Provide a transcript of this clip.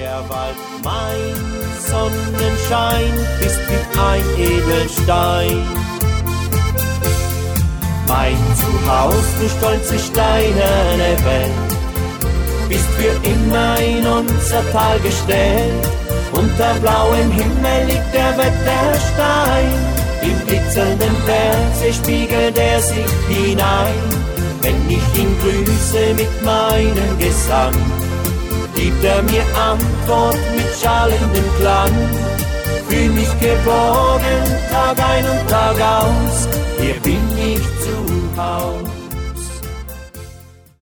der Wald. Mein Sonnenschein bist wie ein Edelstein. Mein Zuhause, du stolze steinerne Welt, bist für immer in unser Tal gestellt. Unter blauem Himmel liegt der Wetterstein, im blitzenden Berg spiegelt er sich hinein. Wenn ich ihn grüße mit meinem Gesang, gibt er mir Antwort mit schallendem Klang. Fühl mich geborgen, Tag ein und Tag aus, hier bin ich zu Haus.